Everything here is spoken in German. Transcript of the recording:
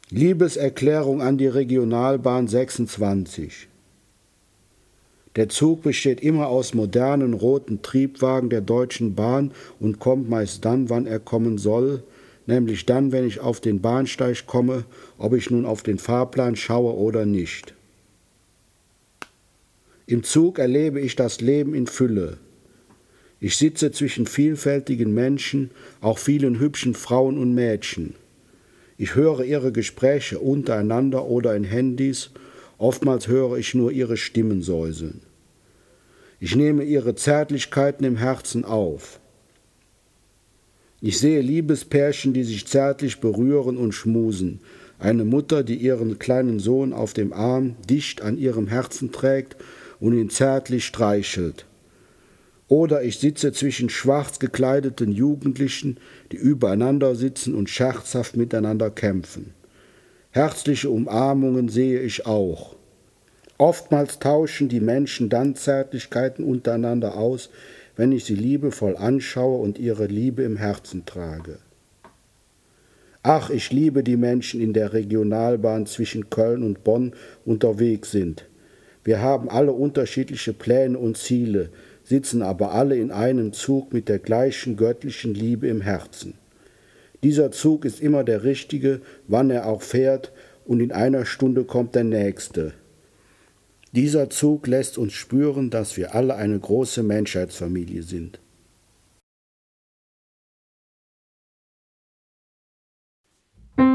Liebeserklärung an die Regionalbahn 26. Der Zug besteht immer aus modernen roten Triebwagen der Deutschen Bahn und kommt meist dann, wann er kommen soll, nämlich dann, wenn ich auf den Bahnsteig komme, ob ich nun auf den Fahrplan schaue oder nicht. Im Zug erlebe ich das Leben in Fülle. Ich sitze zwischen vielfältigen Menschen, auch vielen hübschen Frauen und Mädchen. Ich höre ihre Gespräche untereinander oder in Handys, oftmals höre ich nur ihre Stimmen säuseln. Ich nehme ihre Zärtlichkeiten im Herzen auf. Ich sehe Liebespärchen, die sich zärtlich berühren und schmusen, eine Mutter, die ihren kleinen Sohn auf dem Arm dicht an ihrem Herzen trägt und ihn zärtlich streichelt. Oder ich sitze zwischen schwarz gekleideten Jugendlichen, die übereinander sitzen und scherzhaft miteinander kämpfen. Herzliche Umarmungen sehe ich auch. Oftmals tauschen die Menschen dann Zärtlichkeiten untereinander aus, wenn ich sie liebevoll anschaue und ihre Liebe im Herzen trage. Ach, ich liebe die Menschen in der Regionalbahn zwischen Köln und Bonn unterwegs sind. Wir haben alle unterschiedliche Pläne und Ziele, sitzen aber alle in einem Zug mit der gleichen göttlichen Liebe im Herzen. Dieser Zug ist immer der richtige, wann er auch fährt, und in einer Stunde kommt der nächste. Dieser Zug lässt uns spüren, dass wir alle eine große Menschheitsfamilie sind.